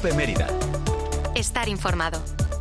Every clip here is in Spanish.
COPE Mérida. Estar informado.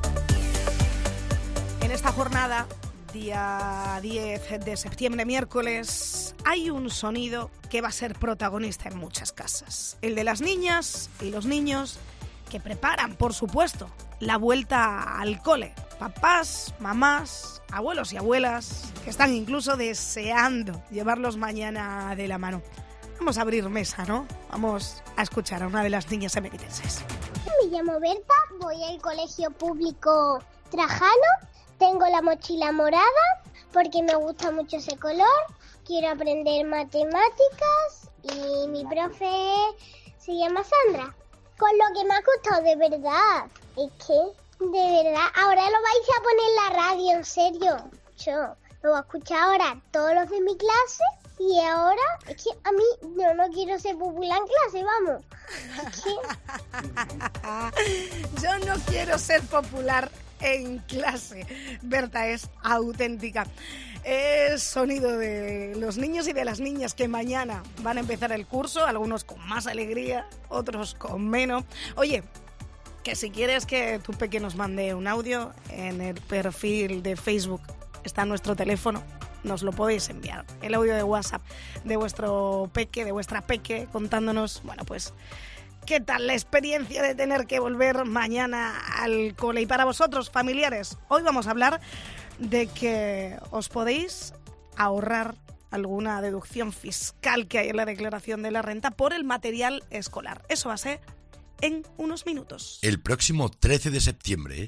En esta jornada, día 10 de septiembre, miércoles, hay un sonido que va a ser protagonista en muchas casas. El de las niñas y los niños que preparan, por supuesto, la vuelta al cole. Papás, mamás, abuelos y abuelas que están incluso deseando llevarlos mañana de la mano. Vamos a abrir mesa, ¿no? Vamos a escuchar a una de las niñas emeritenses. Me llamo Berta, voy al colegio público Trajano, tengo la mochila morada porque me gusta mucho ese color, quiero aprender matemáticas y mi profe se llama Sandra. Con lo que me ha costado de verdad, es que de verdad, ahora lo vais a poner en la radio, en serio. Yo lo voy a escuchar ahora todos los de mi clase. Y ahora, es que a mí no quiero ser popular en clase, vamos. Es que... Yo no quiero ser popular en clase. Berta es auténtica. Es sonido de los niños y de las niñas que mañana van a empezar el curso, algunos con más alegría, otros con menos. Oye, que si quieres que tu peque nos mande un audio, en el perfil de Facebook está nuestro teléfono. Nos lo podéis enviar, el audio de WhatsApp de vuestro peque, de vuestra peque, contándonos, bueno, pues, qué tal la experiencia de tener que volver mañana al cole. Y para vosotros, familiares, hoy vamos a hablar de que os podéis ahorrar alguna deducción fiscal que hay en la declaración de la renta por el material escolar. Eso va a ser en unos minutos. El próximo 13 de septiembre...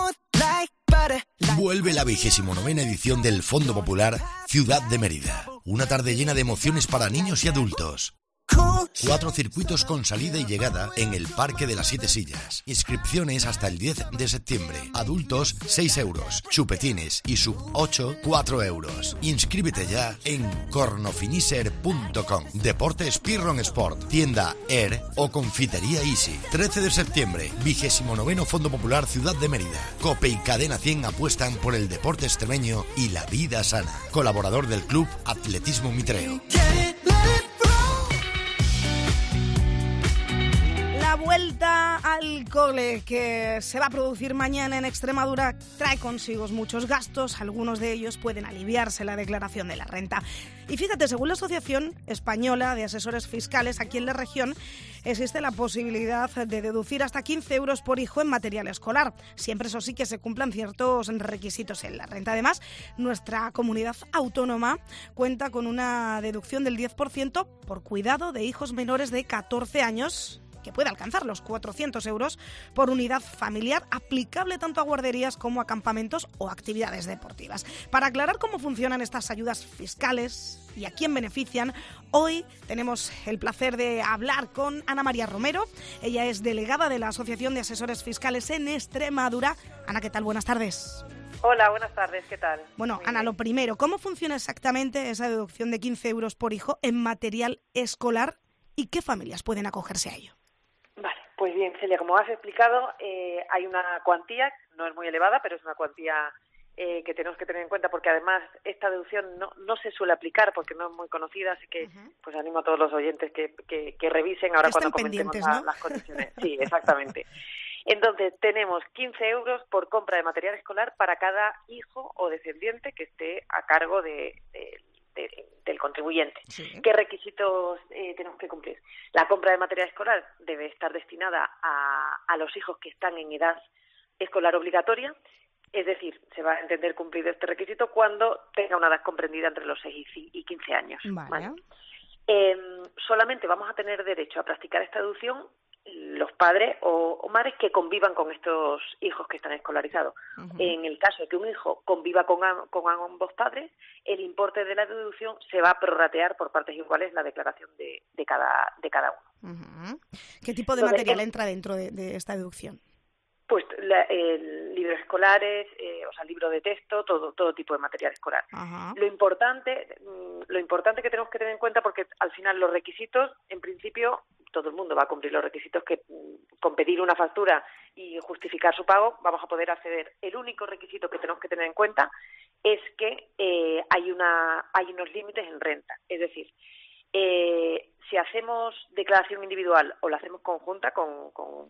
vuelve la 29ª edición del Fondo Popular Ciudad de Mérida. Una tarde llena de emociones para niños y adultos. 4 circuitos con salida y llegada en el Parque de las 7 Sillas. Inscripciones hasta el 10 de septiembre. Adultos, 6 euros. Chupetines y sub 8, 4 euros. Inscríbete ya en cornofinisher.com. Deportes Pirron Sport, tienda Air o confitería Easy. 13 de septiembre, 29º Fondo Popular Ciudad de Mérida. COPE y Cadena 100 apuestan por el deporte extremeño y la vida sana. Colaborador del Club Atletismo Mitreo. La vuelta al cole que se va a producir mañana en Extremadura trae consigo muchos gastos, algunos de ellos pueden aliviarse la declaración de la renta. Y fíjate, según la Asociación Española de Asesores Fiscales, aquí en la región existe la posibilidad de deducir hasta 15 euros por hijo en material escolar, siempre eso sí que se cumplan ciertos requisitos en la renta. Además, nuestra comunidad autónoma cuenta con una deducción del 10% por cuidado de hijos menores de 14 años, que puede alcanzar los 400 euros por unidad familiar, aplicable tanto a guarderías como a campamentos o actividades deportivas. Para aclarar cómo funcionan estas ayudas fiscales y a quién benefician, hoy tenemos el placer de hablar con Ana María Romero. Ella es delegada de la Asociación de Asesores Fiscales en Extremadura. Ana, ¿qué tal? Buenas tardes. Hola, buenas tardes, ¿qué tal? Bueno, Ana, lo primero, ¿cómo funciona exactamente esa deducción de 15 euros por hijo en material escolar y qué familias pueden acogerse a ello? Vale, pues bien, Celia, como has explicado, hay una cuantía, no es muy elevada, pero es una cuantía que tenemos que tener en cuenta porque además esta deducción no se suele aplicar porque no es muy conocida, así que pues animo a todos los oyentes que revisen ahora cuando comentemos, ¿no?, las condiciones. Sí, exactamente. Entonces, tenemos 15 euros por compra de material escolar para cada hijo o descendiente que esté a cargo del contribuyente. Sí. ¿Qué requisitos tenemos que cumplir? La compra de material escolar debe estar destinada a los hijos que están en edad escolar obligatoria, es decir, se va a entender cumplido este requisito cuando tenga una edad comprendida entre los 6 y 15 años. Vale. Solamente vamos a tener derecho a practicar esta deducción los padres o madres que convivan con estos hijos que están escolarizados. Uh-huh. En el caso de que un hijo conviva con ambos padres, el importe de la deducción se va a prorratear por partes iguales la declaración de cada uno. Uh-huh. ¿Qué tipo de material entra dentro de esta deducción? Pues libros escolares, libros de texto, todo tipo de material escolar. Uh-huh. Lo importante que tenemos que tener en cuenta, porque al final los requisitos, en principio, todo el mundo va a cumplir los requisitos que con pedir una factura y justificar su pago vamos a poder acceder. El único requisito que tenemos que tener en cuenta es que hay unos límites en renta. Es decir, si hacemos declaración individual o la hacemos conjunta con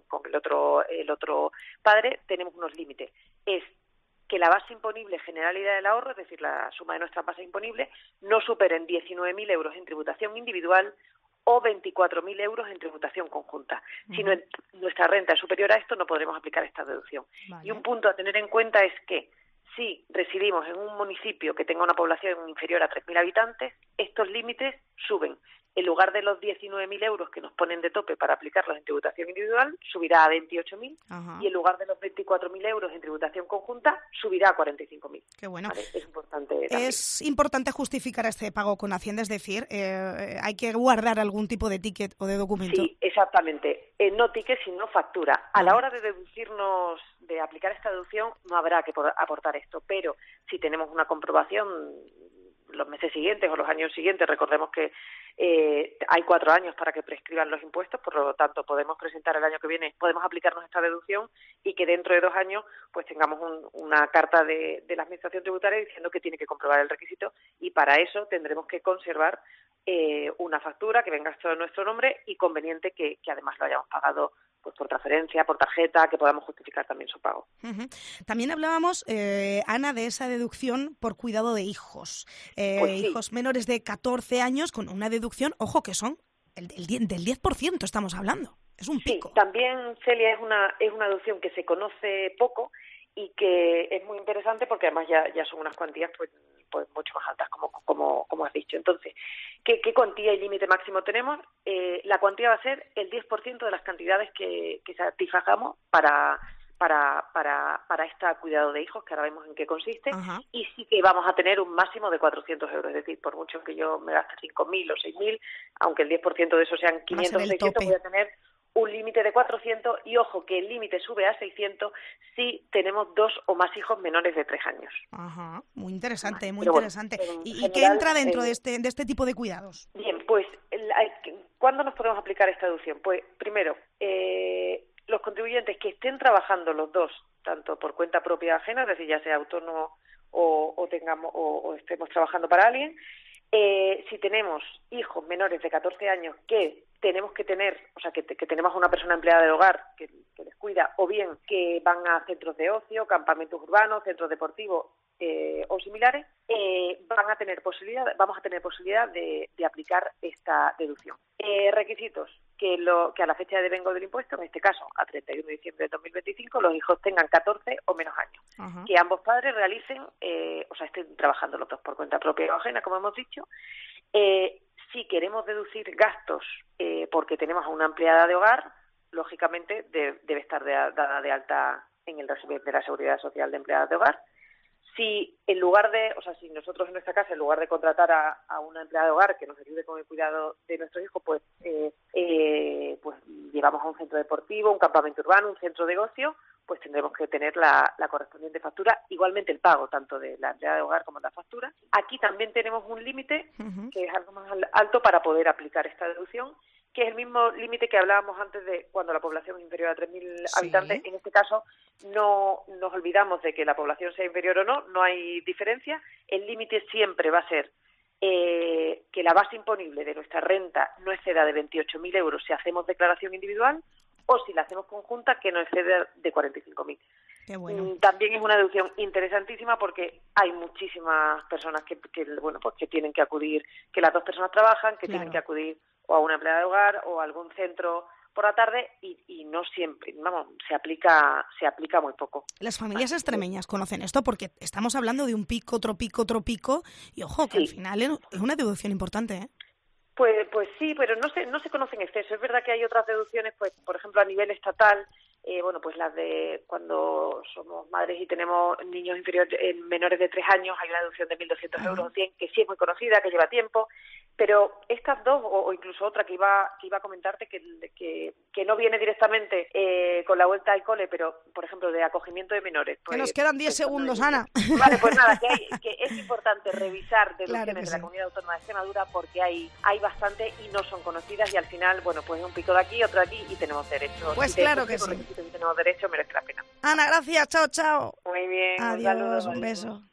el otro padre, tenemos unos límites. Es que la base imponible generalidad del ahorro, es decir, la suma de nuestra base imponible, no superen 19.000 euros en tributación individual o 24.000 euros en tributación conjunta. Si nuestra renta es superior a esto, no podremos aplicar esta deducción. Vale. Y un punto a tener en cuenta es que si residimos en un municipio que tenga una población inferior a 3.000 habitantes, estos límites suben. En lugar de los 19.000 euros que nos ponen de tope para aplicarlos en tributación individual, subirá a 28.000, y en lugar de los 24.000 euros en tributación conjunta, subirá a 45.000. Qué bueno. Vale, es importante también. Es importante justificar este pago con Hacienda, es decir, hay que guardar algún tipo de ticket o de documento. Sí, exactamente. No ticket, sino factura. A la hora de deducirnos, de aplicar esta deducción, no habrá que aportar esto, pero si tenemos una comprobación los meses siguientes o los años siguientes, recordemos que hay 4 años para que prescriban los impuestos, por lo tanto podemos presentar el año que viene, podemos aplicarnos esta deducción y que dentro de 2 años pues tengamos una carta de la Administración Tributaria diciendo que tiene que comprobar el requisito, y para eso tendremos que conservar una factura que venga todo en nuestro nombre y conveniente que además lo hayamos pagado pues por transferencia, por tarjeta, que podamos justificar también su pago. También hablábamos, Ana, de esa deducción por cuidado de hijos. Pues sí. Hijos menores de 14 años con una deducción, ojo, que son del 10% estamos hablando. Es un pico. Sí, también, Celia, es una deducción que se conoce poco y que es muy interesante porque además ya son unas cuantías pues mucho más altas, como has dicho. Entonces, ¿qué cuantía y límite máximo tenemos? La cuantía va a ser el 10% de las cantidades que satisfagamos para este cuidado de hijos, que ahora vemos en qué consiste. Ajá. Y sí que vamos a tener un máximo de 400 euros, es decir, por mucho que yo me gaste 5.000 o 6.000, aunque el 10% de eso sean 500 o 600, voy a tener un límite de 400, y ojo que el límite sube a 600 si tenemos 2 o más hijos menores de 3 años. Ajá, muy interesante, muy Pero interesante. Bueno, ¿Y qué entra dentro de este tipo de cuidados? Bien, pues, ¿cuándo nos podemos aplicar esta deducción? Pues, primero, los contribuyentes que estén trabajando los dos, tanto por cuenta propia ajena, es decir, ya sea autónomo o estemos trabajando para alguien, si tenemos hijos menores de 14 años que tenemos que tener, o sea, que tenemos a una persona empleada del hogar que les cuida, o bien que van a centros de ocio, campamentos urbanos, centros deportivos o similares, vamos a tener posibilidad de aplicar esta deducción. Requisitos: que a la fecha de devengo del impuesto, en este caso a 31 de diciembre de 2025, los hijos tengan 14 o menos años. Ajá. Que ambos padres realicen, estén trabajando los dos por cuenta propia o ajena, como hemos dicho. Si queremos deducir gastos porque tenemos a una empleada de hogar, lógicamente debe estar dada de alta en el régimen de la Seguridad Social de empleadas de hogar. Si si nosotros en nuestra casa, en lugar de contratar a una empleada de hogar que nos ayude con el cuidado de nuestros hijos, pues llevamos a un centro deportivo, un campamento urbano, un centro de ocio, pues tendremos que tener la correspondiente factura, igualmente el pago tanto de la empleada de hogar como de la factura. Aquí también tenemos un límite que es algo más alto para poder aplicar esta deducción, que es el mismo límite que hablábamos antes de cuando la población es inferior a 3.000 habitantes. En este caso no nos olvidamos de que la población sea inferior o no hay diferencia. El límite siempre va a ser que la base imponible de nuestra renta no exceda de 28.000 euros si hacemos declaración individual, o si la hacemos conjunta, que no exceda de 45.000. Qué bueno. También es una deducción interesantísima porque hay muchísimas personas que tienen que acudir, que las dos personas trabajan, que tienen que acudir o a una empleada de hogar o a algún centro por la tarde y no siempre, se aplica muy poco. Las familias extremeñas conocen esto porque estamos hablando de un pico, otro pico, y ojo, que al final es una deducción importante, ¿eh? Pues sí, pero no se conoce en exceso. Es verdad que hay otras deducciones, pues por ejemplo a nivel estatal, pues las de cuando somos madres y tenemos niños menores de 3 años, hay una deducción de 1.200 euros o 100, que sí es muy conocida, que lleva tiempo, pero estas dos, o incluso otra que iba a comentarte, que no viene directamente con la vuelta al cole, pero por ejemplo de acogimiento de menores. Pues, que nos quedan 10 segundos, Ana. Vale, pues nada, que es importante revisar deducciones de la Comunidad Autónoma de Extremadura porque hay bastante y no son conocidas, y al final, pues un pico de aquí, otro de aquí, y tenemos derechos. Pues claro que sí. Si tenemos derecho, merece la pena. Ana, gracias, chao. Muy bien. Adiós, un beso.